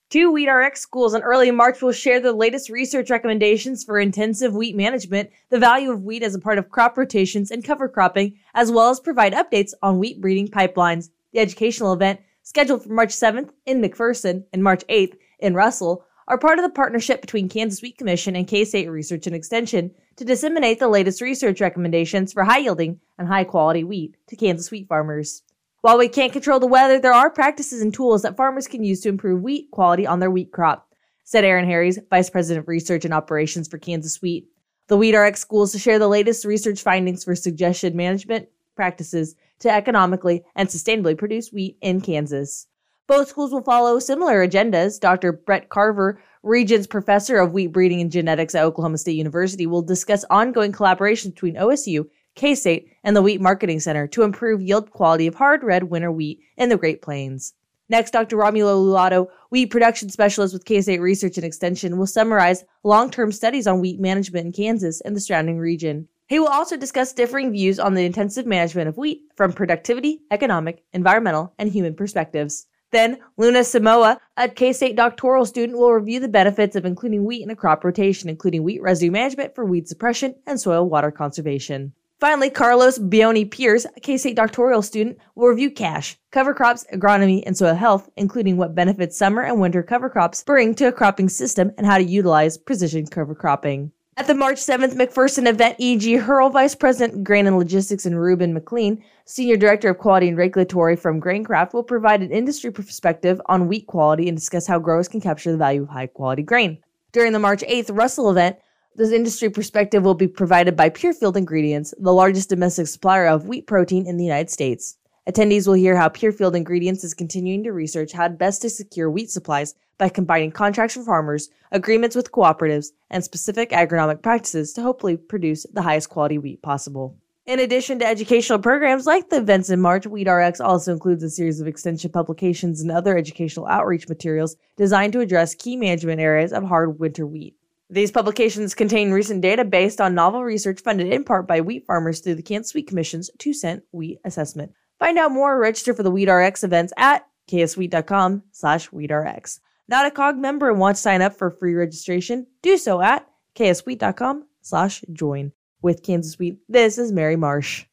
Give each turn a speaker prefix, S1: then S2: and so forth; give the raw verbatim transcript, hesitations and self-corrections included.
S1: Two WheatRx schools in early March will share the latest research recommendations for intensive wheat management, the value of wheat as a part of crop rotations and cover cropping, as well as provide updates on wheat breeding pipelines. The educational event, scheduled for March seventh in McPherson and March eighth in Russell, are part of the partnership between Kansas Wheat Commission and K-State Research and Extension to disseminate the latest research recommendations for high-yielding and high-quality wheat to Kansas wheat farmers. While we can't control the weather, there are practices and tools that farmers can use to improve wheat quality on their wheat crop, said Aaron Harries, Vice President of Research and Operations for Kansas Wheat. The WheatRx schools to share the latest research findings for suggested management practices to economically and sustainably produce wheat in Kansas. Both schools will follow similar agendas. Doctor Brett Carver, Regents Professor of Wheat Breeding and Genetics at Oklahoma State University, will discuss ongoing collaboration between O S U, K-State, and the Wheat Marketing Center to improve yield quality of hard red winter wheat in the Great Plains. Next, Doctor Romulo Lulato, Wheat Production Specialist with K-State Research and Extension, will summarize long-term studies on wheat management in Kansas and the surrounding region. He will also discuss differing views on the intensive management of wheat from productivity, economic, environmental, and human perspectives. Then, Luna Samoa, a K-State doctoral student, will review the benefits of including wheat in a crop rotation, including wheat residue management for weed suppression and soil water conservation. Finally, Carlos Bioni-Pierce, a K-State doctoral student, will review cash, cover crops, agronomy, and soil health, including what benefits summer and winter cover crops bring to a cropping system and how to utilize precision cover cropping. At the March seventh McPherson event, E G. Hurl, Vice President, Grain and Logistics, and Ruben McLean, Senior Director of Quality and Regulatory from Graincraft, will provide an industry perspective on wheat quality and discuss how growers can capture the value of high-quality grain. During the March eighth Russell event, this industry perspective will be provided by Purefield Ingredients, the largest domestic supplier of wheat protein in the United States. Attendees will hear how Purefield Ingredients is continuing to research how best to secure wheat supplies by combining contracts for farmers, agreements with cooperatives, and specific agronomic practices to hopefully produce the highest quality wheat possible. In addition to educational programs like the events in March, WheatRx also includes a series of extension publications and other educational outreach materials designed to address key management areas of hard winter wheat. These publications contain recent data based on novel research funded in part by wheat farmers through the Kansas Wheat Commission's two-cent wheat assessment. Find out more or register for the WheatRx events at kswheat.com slash WheatRx. Not a C O G member and want to sign up for free registration? Do so at kswheat.com slash join. With Kansas Wheat, this is Mary Marsh.